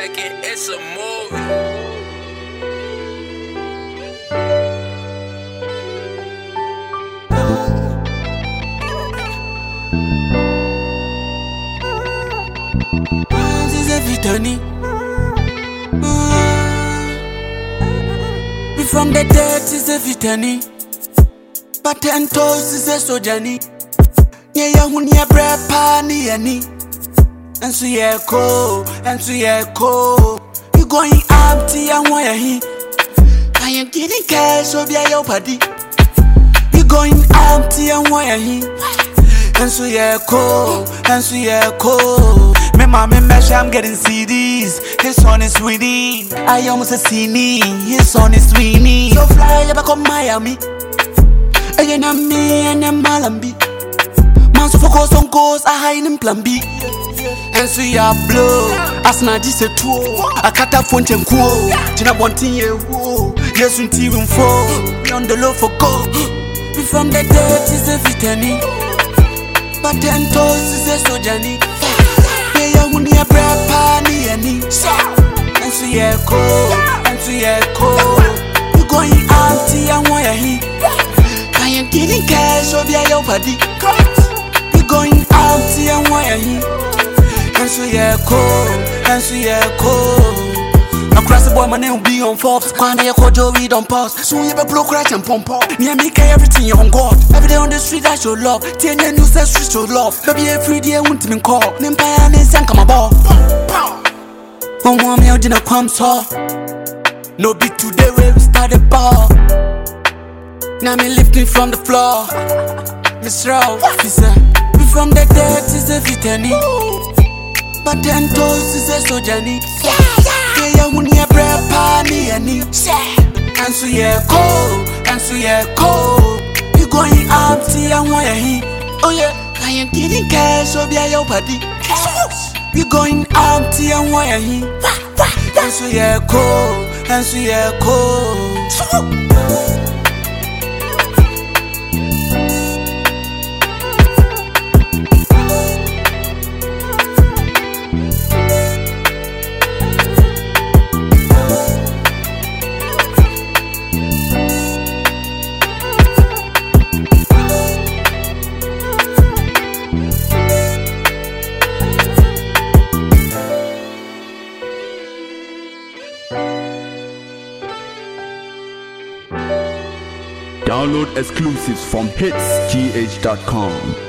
second, it's a movie. We from the dead is a vitani, but 10 toes is a sojani. Yeah, when you bread pani any, and so yeah, co. You going empty and why he? I am getting cash of your party. You going empty and why he? And so yeah, co. Me mommy mesh, I'm getting CDs. His son is winning. I almost a CD. His son is winning. So fly back on Miami. Again, I'm me and I'm Malambi. Man, so focus on goals. I hide in plan B. And so yeah, blow. As na this a tour. I cut a phone and cool. Tina wanting you. Yes, we even fall. We on the low for gold. We from the dirt is a vitani. But 10 toes is a sojani. Yeah, when you bread pani any. And so yeah, co. You going empty and why he? I am getting cash of your party. You going empty and why he? And so yeah, co. Across the boy, my name will be on Forbes. Quando you call Joey, don't pause. Soon you be blow crash and pump up. Me and me care everything you on God. Every day on the street, I show love. 10 years, new set, street show love. Baby, every day, I want to be call. Nimpaya and then come about. One more me, I didn't come so. No beat today, where we started ball. Now me lifting from the floor. Miss Rao, he said, we from the dead, is a vitani. But 10 toes is a sojani. Yeah, when you bread pani any. And so yeah, co. You going empty and why he? Oh yeah, I am getting cash of your party. You going empty and why he? And so yeah, co. Download exclusives from hitsgh.com.